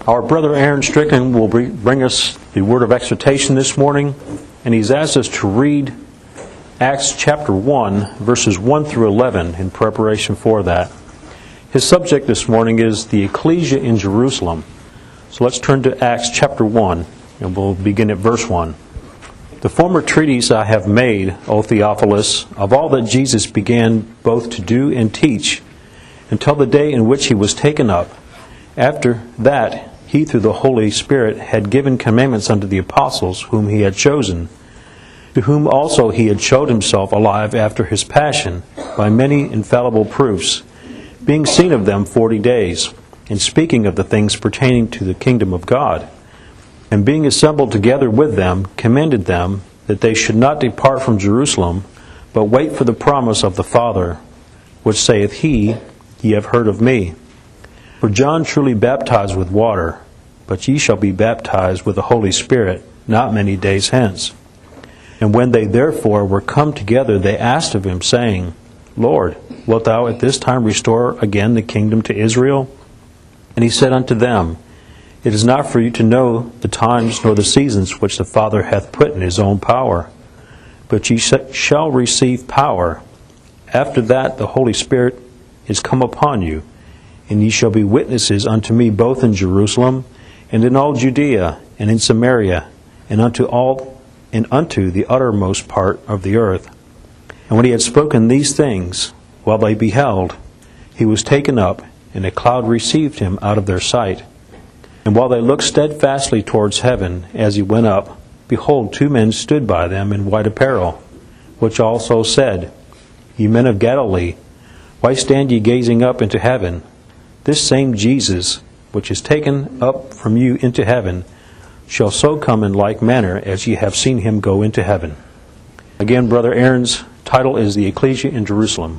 Our brother Aaron Strickland will bring us the word of exhortation this morning, and he's asked us to read Acts chapter 1, verses 1 through 11 in preparation for that. His subject this morning is the ecclesia in Jerusalem. So let's turn to Acts chapter 1, and we'll begin at verse 1. The former treatise I have made, O Theophilus, of all that Jesus began both to do and teach, until the day in which he was taken up. After that, he through the Holy Spirit had given commandments unto the apostles whom he had chosen, to whom also he had showed himself alive after his passion, by many infallible proofs, being seen of them 40 days, and speaking of the things pertaining to the kingdom of God. And being assembled together with them, commended them that they should not depart from Jerusalem, but wait for the promise of the Father, which saith he, Ye have heard of me. For John truly baptized with water, but ye shall be baptized with the Holy Spirit not many days hence. And when they therefore were come together, they asked of him, saying, Lord, wilt thou at this time restore again the kingdom to Israel? And he said unto them, It is not for you to know the times nor the seasons which the Father hath put in his own power, but ye shall receive power. After that the Holy Spirit is come upon you, and ye shall be witnesses unto me both in Jerusalem, and in all Judea, and in Samaria, and unto the uttermost part of the earth. And when he had spoken these things, while they beheld, he was taken up, and a cloud received him out of their sight. And while they looked steadfastly towards heaven as he went up, behold, 2 men stood by them in white apparel, which also said, Ye men of Galilee, why stand ye gazing up into heaven? This same Jesus, which is taken up from you into heaven, shall so come in like manner as ye have seen him go into heaven. Again, Brother Aaron's title is The Ecclesia in Jerusalem.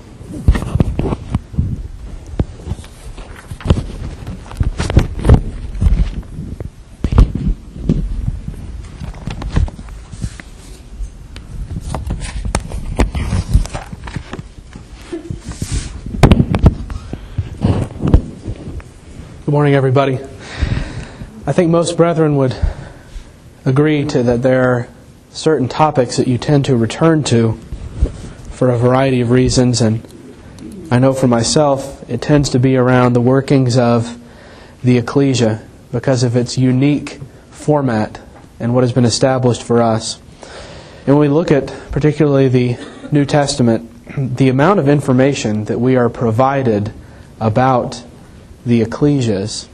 Good morning, everybody. I think most brethren would agree that there are certain topics that you tend to return to for a variety of reasons, and I know for myself it tends to be around the workings of the ecclesia because of its unique format and what has been established for us. And when we look at particularly the New Testament, the amount of information that we are provided about the ecclesias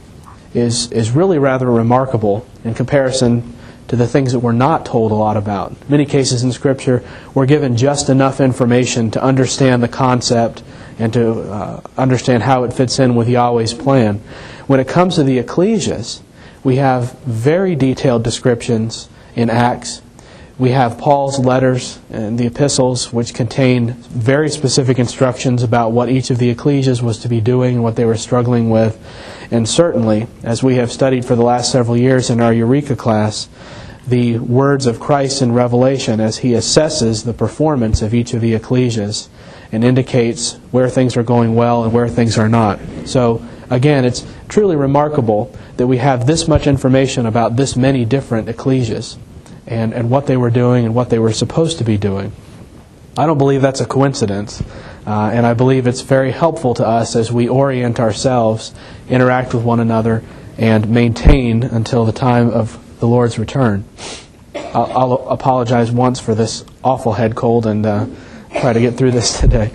is really rather remarkable in comparison to the things that we're not told a lot about. In many cases in Scripture, we're given just enough information to understand the concept and to understand how it fits in with Yahweh's plan. When it comes to the ecclesias, we have very detailed descriptions in Acts. We have Paul's letters and the epistles, which contain very specific instructions about what each of the ecclesias was to be doing and what they were struggling with. And certainly, as we have studied for the last several years in our Eureka class, the words of Christ in Revelation as he assesses the performance of each of the ecclesias and indicates where things are going well and where things are not. So, again, it's truly remarkable that we have this much information about this many different ecclesias and what they were doing and what they were supposed to be doing. I don't believe that's a coincidence, and I believe it's very helpful to us as we orient ourselves, interact with one another, and maintain until the time of the Lord's return. I'll apologize once for this awful head cold and try to get through this today.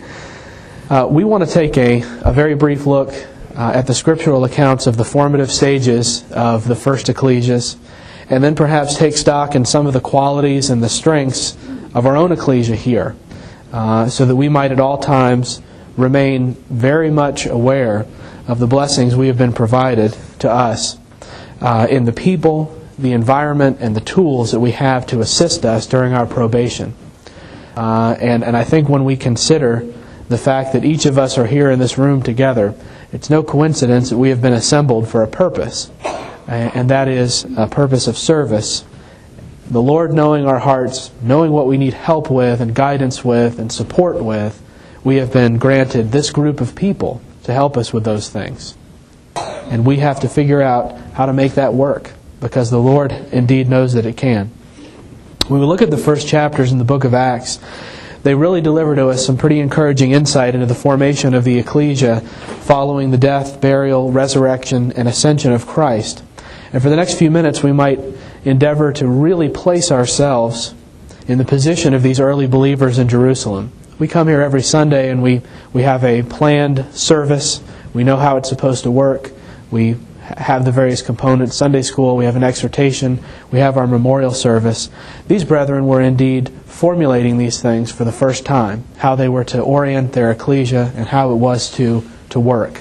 We want to take a very brief look at the scriptural accounts of the formative stages of the first ecclesias, and then perhaps take stock in some of the qualities and the strengths of our own ecclesia here, so that we might at all times remain very much aware of the blessings we have been provided to us in the people, the environment, and the tools that we have to assist us during our probation. And I think when we consider the fact that each of us are here in this room together, it's no coincidence that we have been assembled for a purpose. And that is a purpose of service. The Lord knowing our hearts, knowing what we need help with and guidance with and support with, we have been granted this group of people to help us with those things. And we have to figure out how to make that work, because the Lord indeed knows that it can. When we look at the first chapters in the book of Acts, they really deliver to us some pretty encouraging insight into the formation of the ecclesia following the death, burial, resurrection, and ascension of Christ. And for the next few minutes, we might endeavor to really place ourselves in the position of these early believers in Jerusalem. We come here every Sunday and we have a planned service. We know how it's supposed to work. We have the various components. Sunday school, we have an exhortation, we have our memorial service. These brethren were indeed formulating these things for the first time, how they were to orient their ecclesia and how it was to work.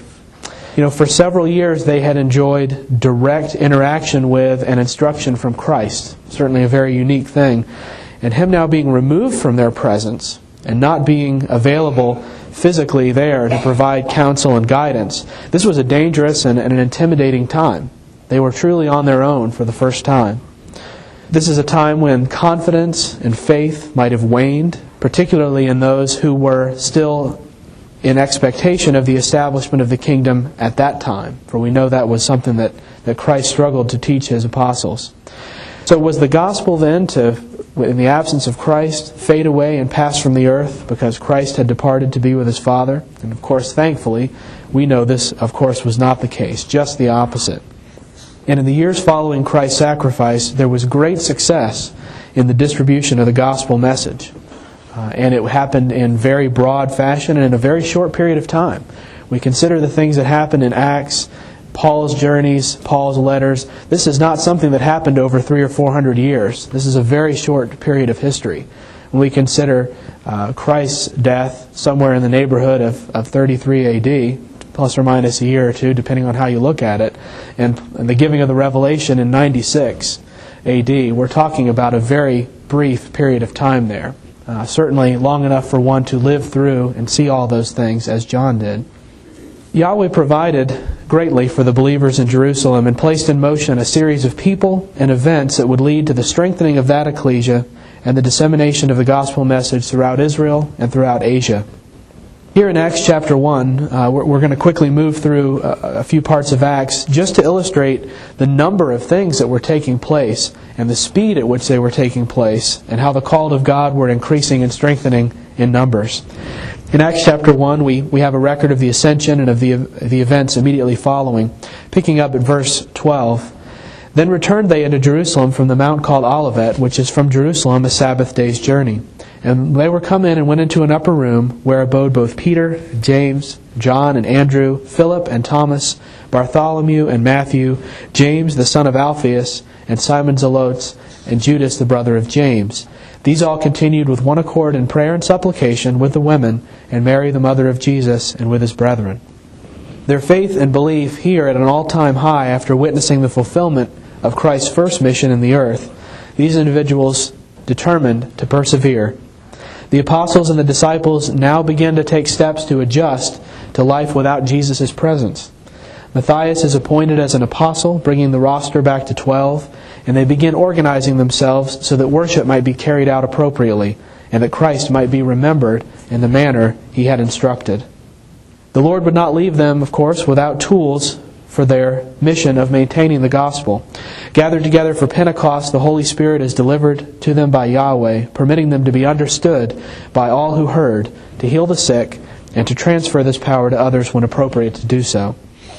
For several years they had enjoyed direct interaction with and instruction from Christ. Certainly a very unique thing. And Him now being removed from their presence and not being available physically there to provide counsel and guidance, this was a dangerous and an intimidating time. They were truly on their own for the first time. This is a time when confidence and faith might have waned, particularly in those who were still in expectation of the establishment of the kingdom at that time. For we know that was something that Christ struggled to teach His apostles. So was the gospel then to, in the absence of Christ, fade away and pass from the earth because Christ had departed to be with His Father? And of course, thankfully, we know this, of course, was not the case, just the opposite. And in the years following Christ's sacrifice, there was great success in the distribution of the gospel message. And it happened in very broad fashion and in a very short period of time. We consider the things that happened in Acts, Paul's journeys, Paul's letters. This is not something that happened over 300 or 400 years. This is a very short period of history. When we consider Christ's death somewhere in the neighborhood of 33 A.D., plus or minus a year or two, depending on how you look at it, and the giving of the revelation in 96 A.D., we're talking about a very brief period of time there. Certainly long enough for one to live through and see all those things as John did. Yahweh provided greatly for the believers in Jerusalem and placed in motion a series of people and events that would lead to the strengthening of that ecclesia and the dissemination of the gospel message throughout Israel and throughout Asia. Here in Acts chapter 1, we're going to quickly move through a few parts of Acts just to illustrate the number of things that were taking place and the speed at which they were taking place and how the called of God were increasing and strengthening in numbers. In Acts chapter 1, we have a record of the ascension and of the events immediately following. Picking up at verse 12, "Then returned they into Jerusalem from the mount called Olivet, which is from Jerusalem a Sabbath day's journey. And they were come in and went into an upper room, where abode both Peter, James, John, and Andrew, Philip and Thomas, Bartholomew and Matthew, James the son of Alphaeus, and Simon Zelotes, and Judas the brother of James. These all continued with one accord in prayer and supplication with the women, and Mary the mother of Jesus, and with His brethren." Their faith and belief here at an all-time high after witnessing the fulfillment of Christ's first mission in the earth, these individuals determined to persevere. The apostles and the disciples now begin to take steps to adjust to life without Jesus' presence. Matthias is appointed as an apostle, bringing the roster back to 12, and they begin organizing themselves so that worship might be carried out appropriately, and that Christ might be remembered in the manner He had instructed. The Lord would not leave them, of course, without tools for their mission of maintaining the gospel. Gathered together for Pentecost, the Holy Spirit is delivered to them by Yahweh, permitting them to be understood by all who heard, to heal the sick, and to transfer this power to others when appropriate to do so.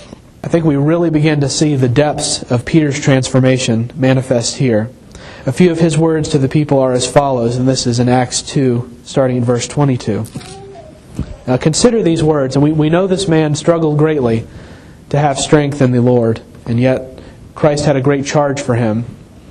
I think we really begin to see the depths of Peter's transformation manifest here. A few of his words to the people are as follows, and this is in Acts 2, starting in verse 22. Now consider these words, and we know this man struggled greatly to have strength in the Lord, and yet Christ had a great charge for him.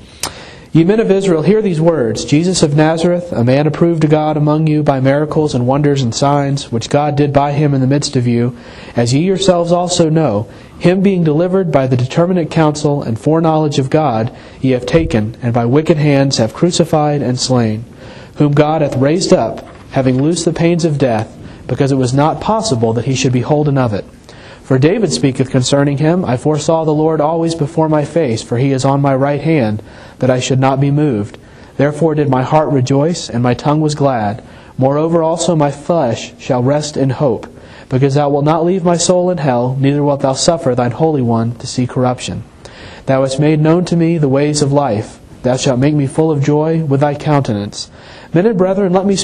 "Ye men of Israel, hear these words. Jesus of Nazareth, a man approved to God among you by miracles and wonders and signs, which God did by Him in the midst of you, as ye yourselves also know, Him being delivered by the determinate counsel and foreknowledge of God, ye have taken, and by wicked hands have crucified and slain, whom God hath raised up, having loosed the pains of death, because it was not possible that He should be holden of it. For David speaketh concerning Him, I foresaw the Lord always before my face, for He is on my right hand, that I should not be moved. Therefore did my heart rejoice, and my tongue was glad. Moreover also my flesh shall rest in hope, because Thou wilt not leave my soul in hell, neither wilt Thou suffer Thine Holy One to see corruption. Thou hast made known to me the ways of life. Thou shalt make me full of joy with thy countenance. Men and brethren, let me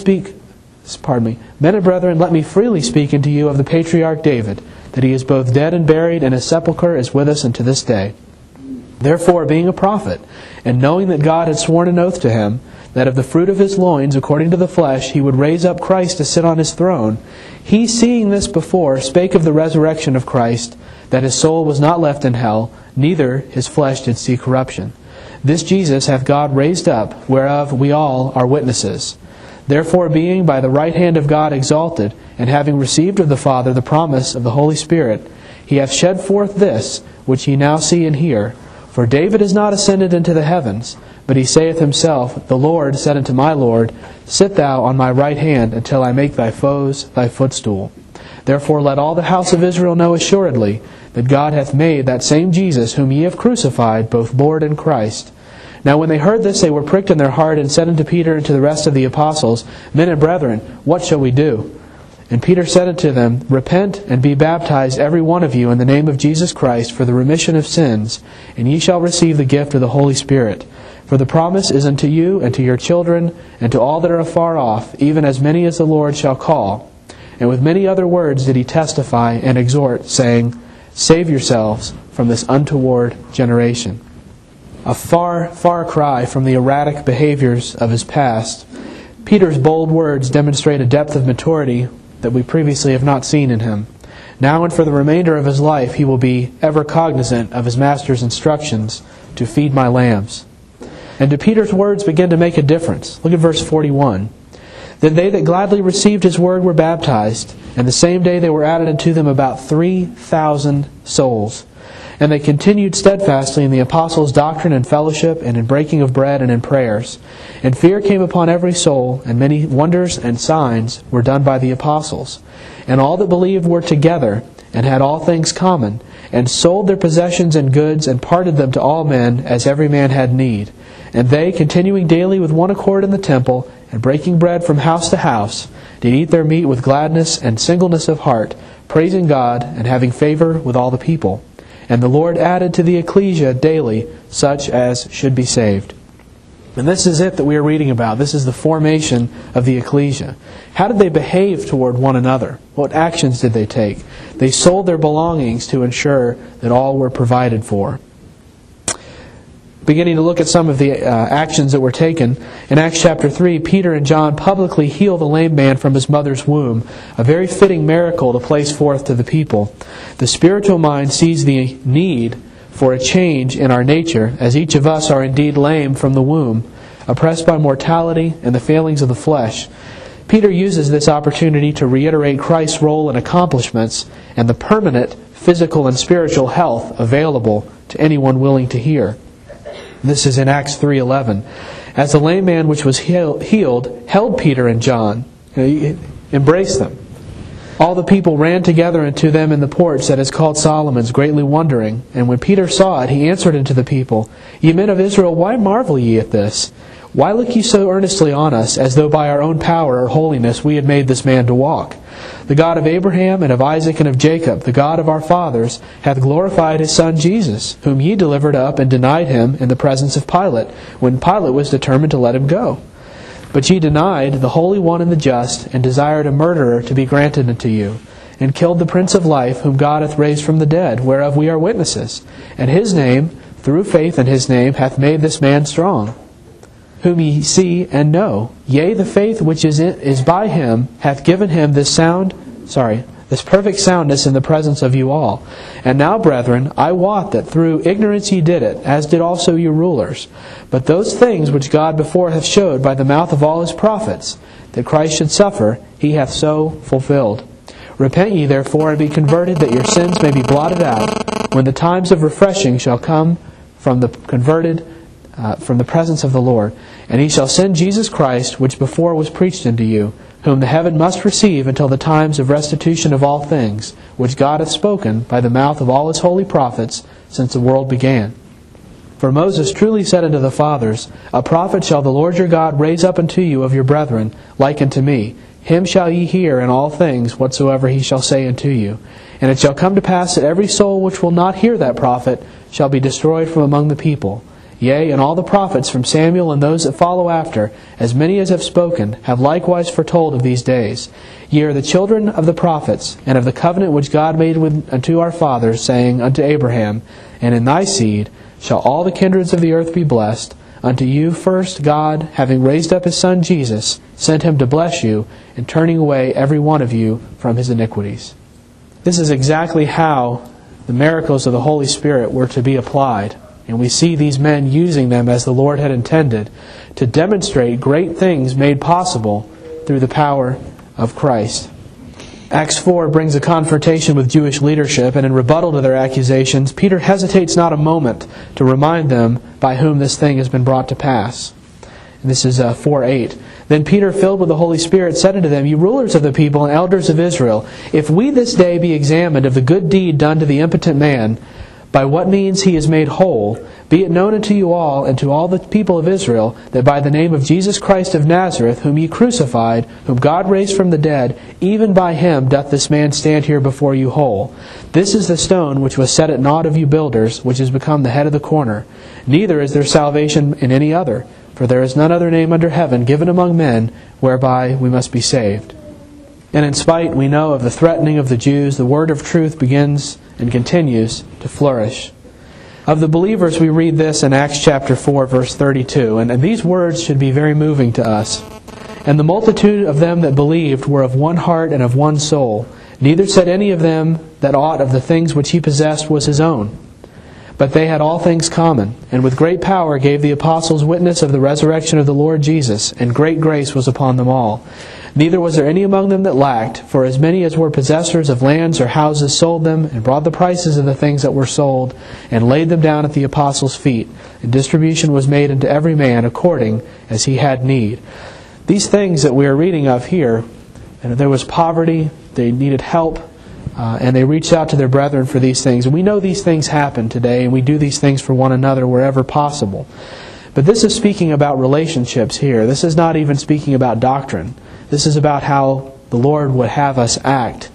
freely speak unto you of the patriarch David, that he is both dead and buried, and his sepulchre is with us unto this day. Therefore, being a prophet, and knowing that God had sworn an oath to him, that of the fruit of his loins, according to the flesh, he would raise up Christ to sit on his throne, he, seeing this before, spake of the resurrection of Christ, that his soul was not left in hell, neither his flesh did see corruption. This Jesus hath God raised up, whereof we all are witnesses. Therefore, being by the right hand of God exalted, and having received of the Father the promise of the Holy Spirit, he hath shed forth this, which ye now see and hear. For David is not ascended into the heavens, but he saith himself, The Lord said unto my Lord, Sit thou on my right hand, until I make thy foes thy footstool. Therefore let all the house of Israel know assuredly, that God hath made that same Jesus, whom ye have crucified, both Lord and Christ. Now when they heard this, they were pricked in their heart, and said unto Peter and to the rest of the apostles, Men and brethren, what shall we do? And Peter said unto them, Repent, and be baptized every one of you in the name of Jesus Christ for the remission of sins, and ye shall receive the gift of the Holy Spirit. For the promise is unto you, and to your children, and to all that are afar off, even as many as the Lord shall call. And with many other words did he testify and exhort, saying, Save yourselves from this untoward generation. A far, far cry from the erratic behaviors of his past, Peter's bold words demonstrate a depth of maturity that we previously have not seen in him. Now and for the remainder of his life he will be ever cognizant of his master's instructions to feed my lambs. And do Peter's words begin to make a difference? Look at verse 41. Then they that gladly received his word were baptized, and the same day there were added unto them about 3,000 souls. And they continued steadfastly in the apostles' doctrine and fellowship, and in breaking of bread and in prayers. And fear came upon every soul, and many wonders and signs were done by the apostles. And all that believed were together, and had all things common, and sold their possessions and goods, and parted them to all men, as every man had need. And they, continuing daily with one accord in the temple, and breaking bread from house to house, did eat their meat with gladness and singleness of heart, praising God, and having favor with all the people. And the Lord added to the ecclesia daily such as should be saved. And this is it that we are reading about. This is the formation of the ecclesia. How did they behave toward one another? What actions did they take? They sold their belongings to ensure that all were provided for. Beginning to look at some of the actions that were taken, in Acts chapter 3, Peter and John publicly heal the lame man from his mother's womb, a very fitting miracle to place forth to the people. The spiritual mind sees the need for a change in our nature, as each of us are indeed lame from the womb, oppressed by mortality and the failings of the flesh. Peter uses this opportunity to reiterate Christ's role and accomplishments and the permanent physical and spiritual health available to anyone willing to hear. This is in Acts 3:11. As the lame man which was healed held Peter and John, he embraced them. All the people ran together unto them in the porch that is called Solomon's, greatly wondering. And when Peter saw it, he answered unto the people, Ye men of Israel, why marvel ye at this? Why look ye so earnestly on us, as though by our own power or holiness we had made this man to walk? The God of Abraham and of Isaac and of Jacob, the God of our fathers, hath glorified his Son Jesus, whom ye delivered up and denied him in the presence of Pilate, when Pilate was determined to let him go. But ye denied the Holy One and the Just, and desired a murderer to be granted unto you, and killed the Prince of Life, whom God hath raised from the dead, whereof we are witnesses. And his name, through faith in his name, hath made this man strong, whom ye see and know. Yea, the faith which is by him hath given him this perfect soundness in the presence of you all. And now, brethren, I wot that through ignorance ye did it, as did also your rulers. But those things which God before hath showed by the mouth of all his prophets, that Christ should suffer, he hath so fulfilled. Repent ye therefore, and be converted, that your sins may be blotted out, when the times of refreshing shall come from the converted, from the presence of the Lord. And he shall send Jesus Christ, which before was preached unto you, whom the heaven must receive until the times of restitution of all things, which God hath spoken by the mouth of all his holy prophets since the world began. For Moses truly said unto the fathers, A prophet shall the Lord your God raise up unto you of your brethren, like unto me. him shall ye hear in all things whatsoever he shall say unto you. And it shall come to pass that every soul which will not hear that prophet shall be destroyed from among the people. Yea, and all the prophets from Samuel and those that follow after, as many as have spoken, have likewise foretold of these days. Ye are the children of the prophets, and of the covenant which God made unto our fathers, saying unto Abraham, And in thy seed shall all the kindreds of the earth be blessed. Unto you first God, having raised up his Son Jesus, sent him to bless you, and turning away every one of you from his iniquities. This is exactly how the miracles of the Holy Spirit were to be applied. And we see these men using them as the Lord had intended to demonstrate great things made possible through the power of Christ. Acts 4 brings a confrontation with Jewish leadership, and in rebuttal to their accusations, Peter hesitates not a moment to remind them by whom this thing has been brought to pass. And this is 4:8. Then Peter, filled with the Holy Spirit, said unto them, Ye rulers of the people and elders of Israel, if we this day be examined of the good deed done to the impotent man, by what means he is made whole, be it known unto you all and to all the people of Israel, that by the name of Jesus Christ of Nazareth, whom ye crucified, whom God raised from the dead, even by him doth this man stand here before you whole. This is the stone which was set at naught of you builders, which is become the head of the corner. Neither is there salvation in any other, for there is none other name under heaven given among men, whereby we must be saved. And in spite, we know, of the threatening of the Jews, the word of truth begins and continues to flourish. Of the believers, we read this in Acts chapter 4, verse 32, and these words should be very moving to us. And the multitude of them that believed were of one heart and of one soul. Neither said any of them that aught of the things which he possessed was his own. But they had all things common, and with great power gave the apostles witness of the resurrection of the Lord Jesus, and great grace was upon them all. Neither was there any among them that lacked, for as many as were possessors of lands or houses sold them, and brought the prices of the things that were sold, and laid them down at the apostles' feet. And distribution was made unto every man according as he had need. These things that we are reading of here, and there was poverty, they needed help, and they reached out to their brethren for these things. And we know these things happen today, and we do these things for one another wherever possible. But this is speaking about relationships here. This is not even speaking about doctrine. This is about how the Lord would have us act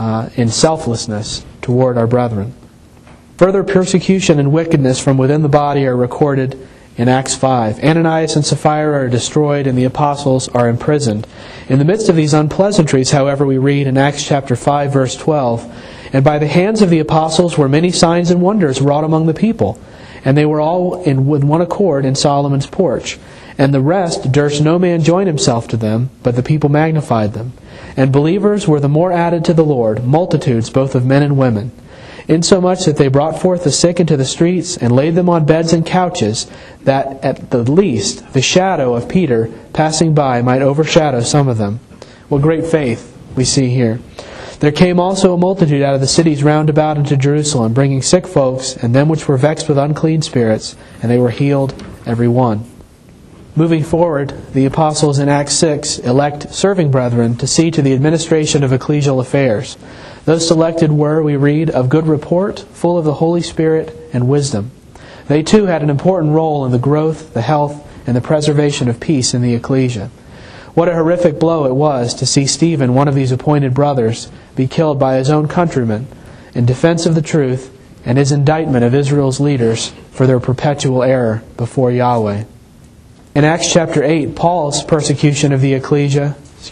in selflessness toward our brethren. Further persecution and wickedness from within the body are recorded in Acts 5. Ananias and Sapphira are destroyed, and the apostles are imprisoned. In the midst of these unpleasantries, however, we read in Acts chapter 5, verse 12, And by the hands of the apostles were many signs and wonders wrought among the people, and they were all with one accord in Solomon's porch. And the rest durst no man join himself to them, but the people magnified them. And believers were the more added to the Lord, multitudes both of men and women, insomuch that they brought forth the sick into the streets, and laid them on beds and couches, that at the least the shadow of Peter passing by might overshadow some of them. What great faith we see here. There came also a multitude out of the cities round about into Jerusalem, bringing sick folks, and them which were vexed with unclean spirits, and they were healed every one. Moving forward, the apostles in Acts 6 elect serving brethren to see to the administration of ecclesial affairs. Those selected were, we read, of good report, full of the Holy Spirit and wisdom. They too had an important role in the growth, the health, and the preservation of peace in the ecclesia. What a horrific blow it was to see Stephen, one of these appointed brothers, be killed by his own countrymen in defense of the truth and his indictment of Israel's leaders for their perpetual error before Yahweh. In Acts chapter 8, Saul's persecution of the ecclesia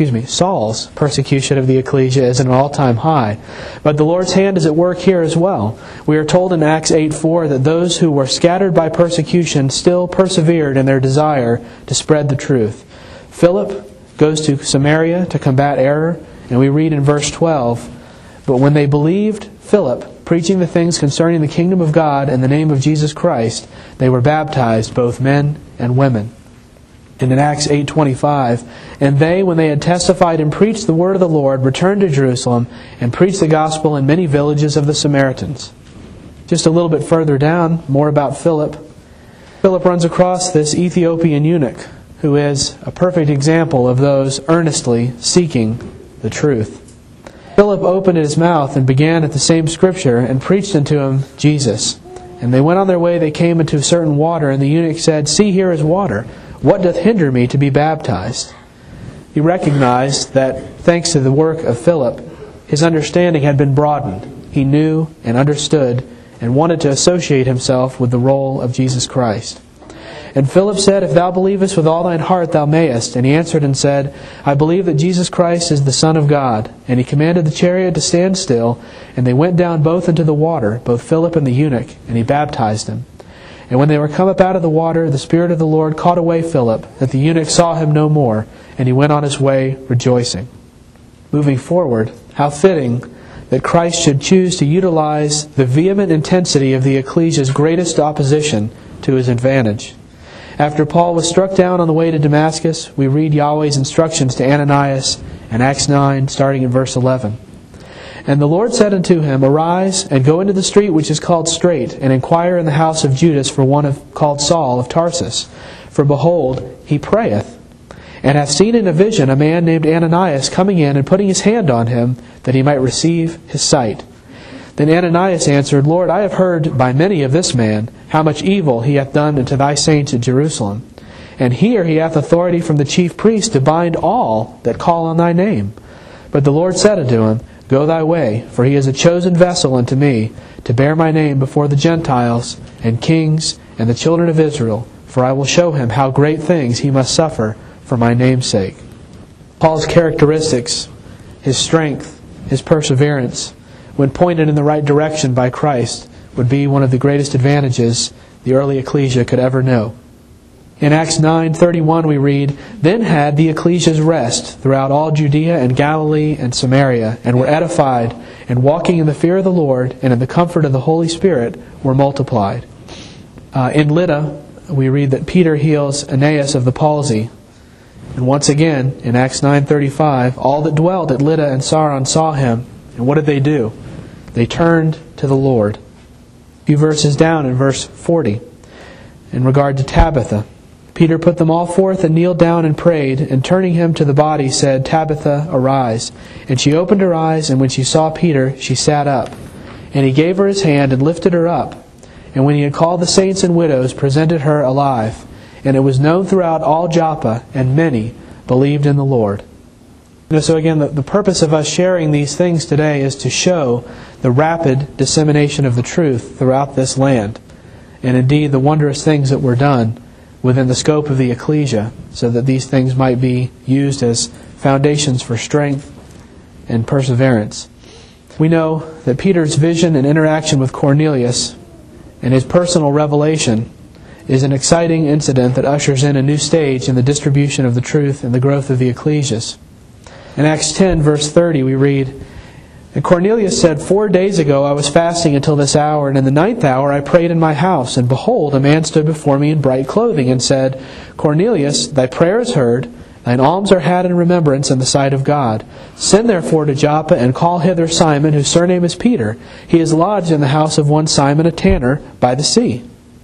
is at an all-time high. But the Lord's hand is at work here as well. We are told in Acts 8:4 that those who were scattered by persecution still persevered in their desire to spread the truth. Philip goes to Samaria to combat error, and we read in verse 12, But when they believed Philip, preaching the things concerning the kingdom of God in the name of Jesus Christ, they were baptized, both men and women. And in Acts 8:25, And they, when they had testified and preached the word of the Lord, returned to Jerusalem and preached the gospel in many villages of the Samaritans. Just a little bit further down, more about Philip. Philip runs across this Ethiopian eunuch, who is a perfect example of those earnestly seeking the truth. Philip opened his mouth and began at the same scripture and preached unto him Jesus. And they went on their way, they came into certain water, and the eunuch said, See, here is water. What doth hinder me to be baptized? he recognized that thanks to the work of Philip, his understanding had been broadened. He knew and understood and wanted to associate himself with the role of Jesus Christ. And Philip said, "If thou believest with all thine heart, thou mayest." And he answered and said, "I believe that Jesus Christ is the Son of God." And he commanded the chariot to stand still, and they went down both into the water, both Philip and the eunuch, and he baptized him. And when they were come up out of the water, the Spirit of the Lord caught away Philip, that the eunuch saw him no more, and he went on his way rejoicing. Moving forward, how fitting that Christ should choose to utilize the vehement intensity of the ecclesia's greatest opposition to his advantage. After Paul was struck down on the way to Damascus, we read Yahweh's instructions to Ananias in Acts 9, starting in verse 11. "And the Lord said unto him, Arise, and go into the street which is called Straight, and inquire in the house of Judas for one called Saul of Tarsus. For behold, he prayeth, and hath seen in a vision a man named Ananias coming in and putting his hand on him, that he might receive his sight. Then Ananias answered, Lord, I have heard by many of this man, how much evil he hath done unto thy saints at Jerusalem. And here he hath authority from the chief priest to bind all that call on thy name. But the Lord said unto him, Go thy way, for he is a chosen vessel unto me, to bear my name before the Gentiles, and kings, and the children of Israel, for I will show him how great things he must suffer for my name's sake. Paul's characteristics, his strength, his perseverance, when pointed in the right direction by Christ, would be one of the greatest advantages the early ecclesia could ever know. In Acts 9:31 we read, Then had the ecclesias rest throughout all Judea and Galilee and Samaria, and were edified, and walking in the fear of the Lord and in the comfort of the Holy Spirit were multiplied. In Lydda, we read that Peter heals Aeneas of the palsy. And once again, in Acts 9:35, all that dwelled at Lydda and Saron saw him, and what did they do? They turned to the Lord. A few verses down in verse 40, in regard to Tabitha, Peter put them all forth and kneeled down and prayed, and turning him to the body said, Tabitha, arise. And she opened her eyes, and when she saw Peter, she sat up. And he gave her his hand and lifted her up. And when he had called the saints and widows, presented her alive. And it was known throughout all Joppa, and many believed in the Lord. So again, the purpose of us sharing these things today is to show the rapid dissemination of the truth throughout this land, and indeed the wondrous things that were done within the scope of the ecclesia, so that these things might be used as foundations for strength and perseverance. We know that Peter's vision and interaction with Cornelius and his personal revelation is an exciting incident that ushers in a new stage in the distribution of the truth and the growth of the ecclesias. In Acts 10, verse 30, we read, And Cornelius said, 4 days ago I was fasting until this hour, and in the 9th hour I prayed in my house, and behold, a man stood before me in bright clothing, and said, Cornelius, thy prayer is heard, thine alms are had in remembrance in the sight of God. Send therefore to Joppa, and call hither Simon, whose surname is Peter. He is lodged in the house of one Simon a tanner by the sea,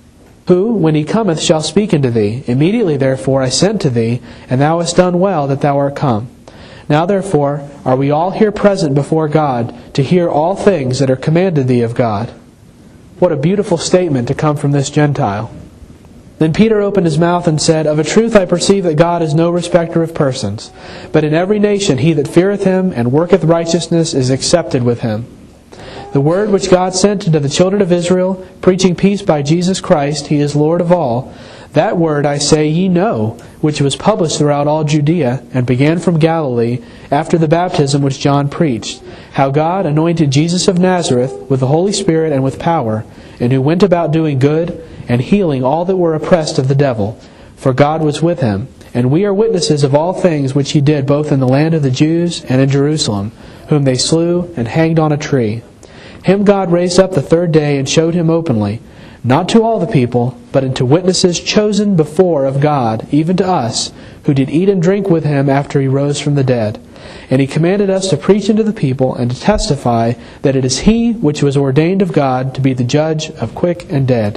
who, when he cometh, shall speak unto thee. Immediately therefore I sent to thee, and thou hast done well that thou art come. Now therefore are we all here present before God to hear all things that are commanded thee of God. What a beautiful statement to come from this Gentile. Then Peter opened his mouth and said, Of a truth I perceive that God is no respecter of persons, but in every nation he that feareth him and worketh righteousness is accepted with him. The word which God sent unto the children of Israel, preaching peace by Jesus Christ, he is Lord of all, that word, I say, ye know, which was published throughout all Judea, and began from Galilee, after the baptism which John preached, how God anointed Jesus of Nazareth with the Holy Spirit and with power, and who went about doing good, and healing all that were oppressed of the devil, for God was with him. And we are witnesses of all things which he did both in the land of the Jews and in Jerusalem, whom they slew and hanged on a tree. Him God raised up the 3rd day, and showed him openly, not to all the people, but unto witnesses chosen before of God, even to us, who did eat and drink with him after he rose from the dead. And he commanded us to preach unto the people, and to testify that it is he which was ordained of God to be the judge of quick and dead.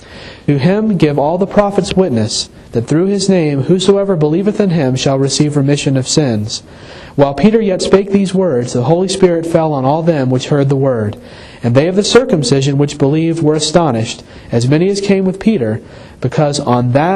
To him give all the prophets witness, that through his name whosoever believeth in him shall receive remission of sins. While Peter yet spake these words, the Holy Spirit fell on all them which heard the word. And they of the circumcision which believed were astonished, as many as came with Peter, because on that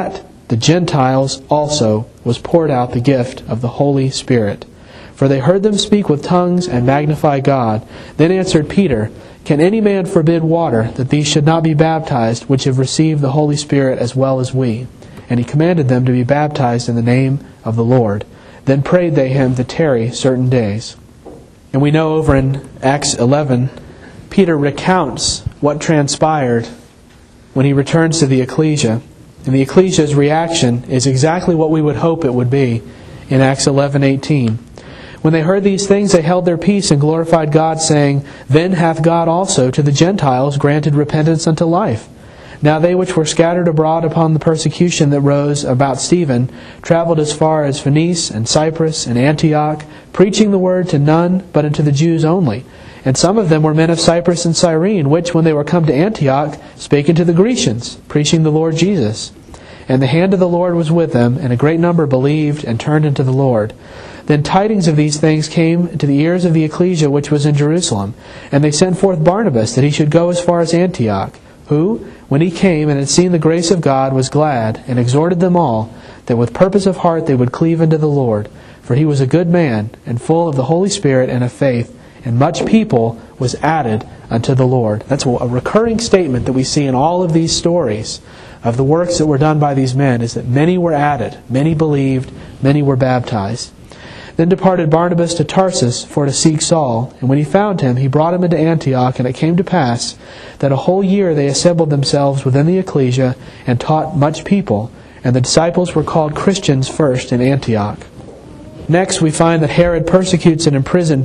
the Gentiles also was poured out the gift of the Holy Spirit. For they heard them speak with tongues and magnify God. Then answered Peter, Can any man forbid water, that these should not be baptized, which have received the Holy Spirit as well as we? And he commanded them to be baptized in the name of the Lord. Then prayed they him to tarry certain days. And we know over in Acts 11, Peter recounts what transpired when he returns to the ecclesia. And the ecclesia's reaction is exactly what we would hope it would be in Acts 11:18. When they heard these things, they held their peace and glorified God, saying, Then hath God also to the Gentiles granted repentance unto life. Now they which were scattered abroad upon the persecution that rose about Stephen traveled as far as Phoenice and Cyprus and Antioch, preaching the word to none but unto the Jews only. And some of them were men of Cyprus and Cyrene, which, when they were come to Antioch, spake unto the Grecians, preaching the Lord Jesus. And the hand of the Lord was with them, and a great number believed and turned unto the Lord. Then tidings of these things came to the ears of the ecclesia which was in Jerusalem, and they sent forth Barnabas, that he should go as far as Antioch, who, when he came and had seen the grace of God, was glad, and exhorted them all, that with purpose of heart they would cleave unto the Lord. For he was a good man, and full of the Holy Spirit and of faith, and much people was added unto the Lord. That's a recurring statement that we see in all of these stories of the works that were done by these men, is that many were added, many believed, many were baptized. Then departed Barnabas to Tarsus for to seek Saul, and when he found him, he brought him into Antioch, and it came to pass that a whole year they assembled themselves within the ecclesia, and taught much people, and the disciples were called Christians first in Antioch. Next, we find that Herod persecutes and imprisons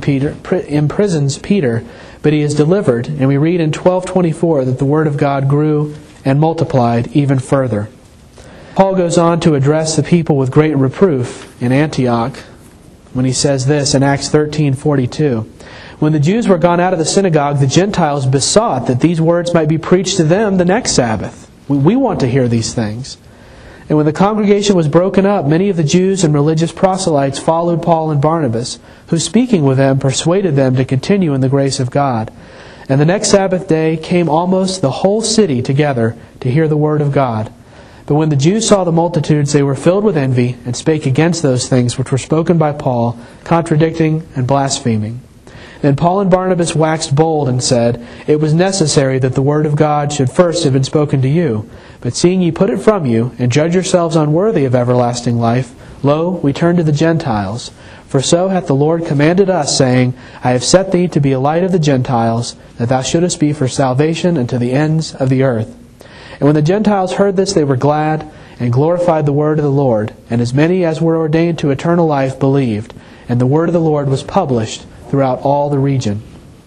Peter, but he is delivered, and we read in 12:24 that the word of God grew and multiplied even further. Paul goes on to address the people with great reproof in Antioch when he says this in Acts 13:42. When the Jews were gone out of the synagogue, the Gentiles besought that these words might be preached to them the next Sabbath. We want to hear these things. And when the congregation was broken up, many of the Jews and religious proselytes followed Paul and Barnabas, who speaking with them persuaded them to continue in the grace of God. And the next Sabbath day came almost the whole city together to hear the word of God. But when the Jews saw the multitudes, they were filled with envy, and spake against those things which were spoken by Paul, contradicting and blaspheming. Then Paul and Barnabas waxed bold and said, It was necessary that the word of God should first have been spoken to you. But seeing ye put it from you, and judge yourselves unworthy of everlasting life, lo, we turn to the Gentiles. For so hath the Lord commanded us, saying, I have set thee to be a light of the Gentiles, that thou shouldest be for salvation unto the ends of the earth. And when the Gentiles heard this, they were glad, and glorified the word of the Lord. And as many as were ordained to eternal life believed. And the word of the Lord was published throughout all the region.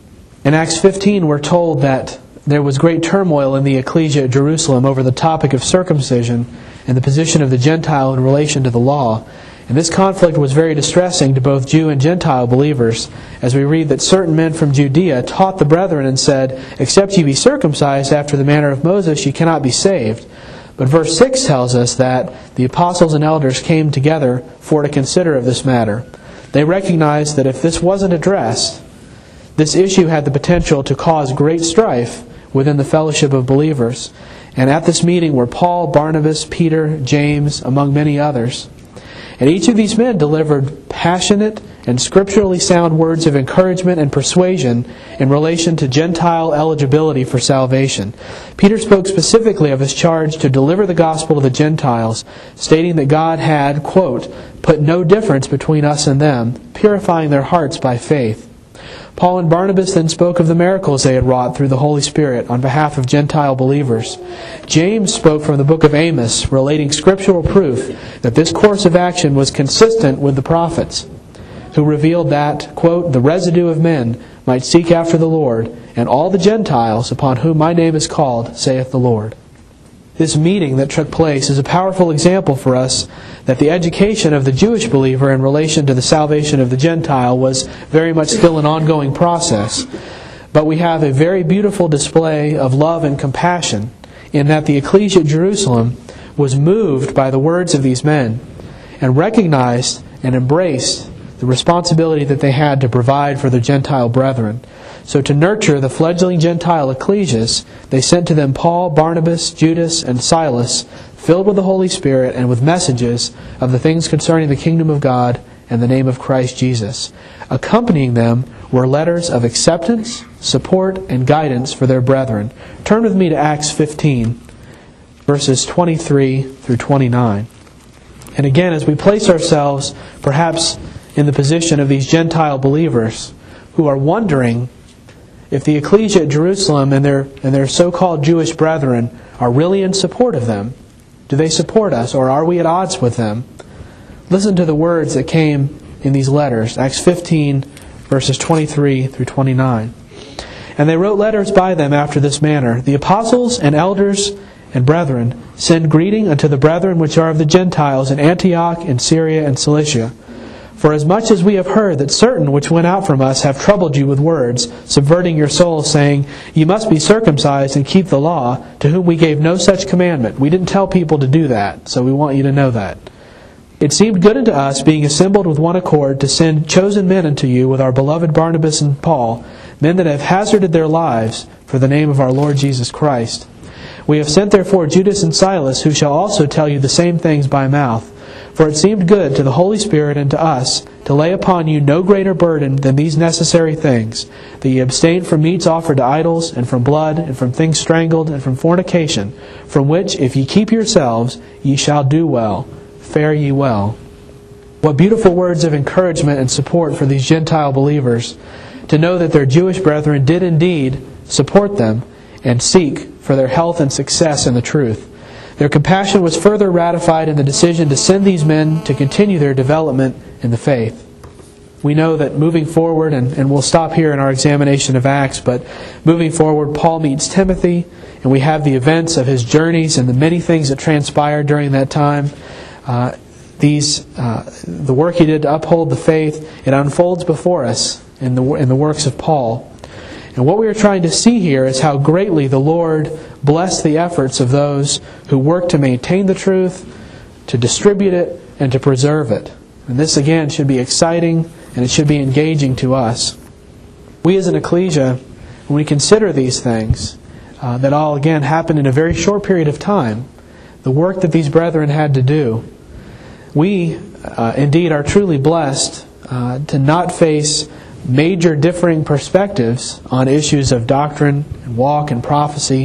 In Acts 15, we're told that there was great turmoil in the ecclesia at Jerusalem over the topic of circumcision and the position of the Gentile in relation to the law. And this conflict was very distressing to both Jew and Gentile believers, as we read that certain men from Judea taught the brethren and said, Except ye be circumcised after the manner of Moses, ye cannot be saved. But verse 6 tells us that the apostles and elders came together for to consider of this matter. They recognized that if this wasn't addressed, this issue had the potential to cause great strife within the fellowship of believers. And at this meeting were Paul, Barnabas, Peter, James, among many others. And each of these men delivered passionate and scripturally sound words of encouragement and persuasion in relation to Gentile eligibility for salvation. Peter spoke specifically of his charge to deliver the gospel to the Gentiles, stating that God had, quote, put no difference between us and them, purifying their hearts by faith. Paul and Barnabas then spoke of the miracles they had wrought through the Holy Spirit on behalf of Gentile believers. James spoke from the book of Amos, relating scriptural proof that this course of action was consistent with the prophets, who revealed that, quote, the residue of men might seek after the Lord, and all the Gentiles upon whom my name is called, saith the Lord. This meeting that took place is a powerful example for us that the education of the Jewish believer in relation to the salvation of the Gentile was very much still an ongoing process. But we have a very beautiful display of love and compassion in that the ecclesia at Jerusalem was moved by the words of these men and recognized and embraced the responsibility that they had to provide for their Gentile brethren. So to nurture the fledgling Gentile ecclesias, they sent to them Paul, Barnabas, Judas, and Silas, filled with the Holy Spirit and with messages of the things concerning the kingdom of God and the name of Christ Jesus. Accompanying them were letters of acceptance, support, and guidance for their brethren. Turn with me to Acts 15, verses 23 through 29. And again, as we place ourselves perhaps in the position of these Gentile believers who are wondering if the ecclesia at Jerusalem and their so-called Jewish brethren are really in support of them. Do they support us, or are we at odds with them? Listen to the words that came in these letters. Acts 15, verses 23 through 29. And they wrote letters by them after this manner. The apostles and elders and brethren send greeting unto the brethren which are of the Gentiles in Antioch and Syria and Cilicia. For as much as we have heard that certain which went out from us have troubled you with words, subverting your souls, saying, You must be circumcised and keep the law, to whom we gave no such commandment. We didn't tell people to do that, so we want you to know that. It seemed good unto us, being assembled with one accord, to send chosen men unto you with our beloved Barnabas and Paul, men that have hazarded their lives for the name of our Lord Jesus Christ. We have sent therefore Judas and Silas, who shall also tell you the same things by mouth. For it seemed good to the Holy Spirit and to us to lay upon you no greater burden than these necessary things, that ye abstain from meats offered to idols, and from blood, and from things strangled, and from fornication, from which, if ye keep yourselves, ye shall do well. Fare ye well. What beautiful words of encouragement and support for these Gentile believers, to know that their Jewish brethren did indeed support them and seek for their health and success in the truth. Their compassion was further ratified in the decision to send these men to continue their development in the faith. We know that moving forward, and we'll stop here in our examination of Acts, but moving forward, Paul meets Timothy, and we have the events of his journeys and the many things that transpired during that time. The work he did to uphold the faith, it unfolds before us in the works of Paul. And what we are trying to see here is how greatly the Lord blessed the efforts of those who work to maintain the truth, to distribute it, and to preserve it. And this again should be exciting, and it should be engaging to us. We as an ecclesia, when we consider these things, that all again happened in a very short period of time, the work that these brethren had to do, we indeed are truly blessed to not face major differing perspectives on issues of doctrine and walk and prophecy,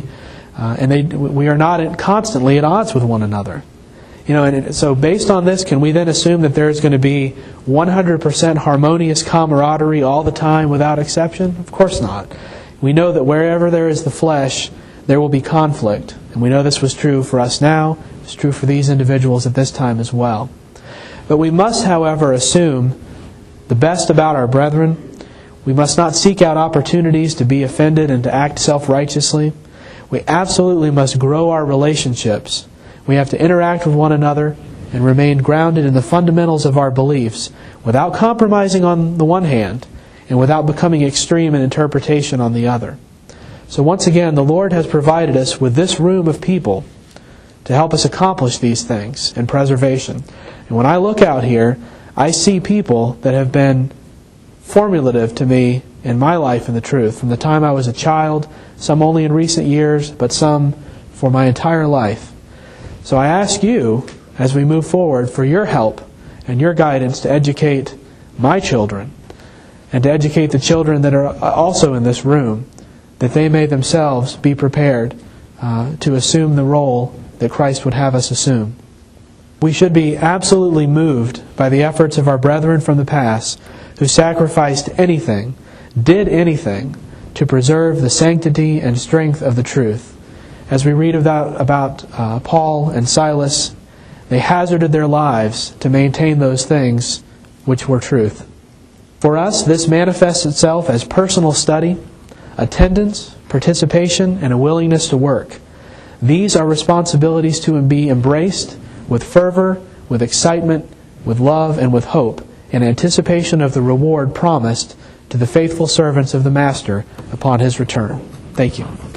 we are not constantly at odds with one another. So based on this, can we then assume that there is going to be 100% harmonious camaraderie all the time without exception? Of course not. We know that wherever there is the flesh, there will be conflict. And we know this was true for us now. It's true for these individuals at this time as well. But we must, however, assume the best about our brethren. We must not seek out opportunities to be offended and to act self-righteously. We absolutely must grow our relationships. We have to interact with one another and remain grounded in the fundamentals of our beliefs without compromising on the one hand and without becoming extreme in interpretation on the other. So once again, the Lord has provided us with this room of people to help us accomplish these things in preservation. And when I look out here, I see people that have been formulative to me in my life in the truth, from the time I was a child, some only in recent years, but some for my entire life. So I ask you, as we move forward, for your help and your guidance to educate my children and to educate the children that are also in this room, that they may themselves be prepared to assume the role that Christ would have us assume. We should be absolutely moved by the efforts of our brethren from the past who sacrificed anything, did anything, to preserve the sanctity and strength of the truth. As we read about Paul and Silas, they hazarded their lives to maintain those things which were truth. For us, this manifests itself as personal study, attendance, participation, and a willingness to work. These are responsibilities to be embraced with fervor, with excitement, with love, and with hope, in anticipation of the reward promised to the faithful servants of the Master upon His return. Thank you.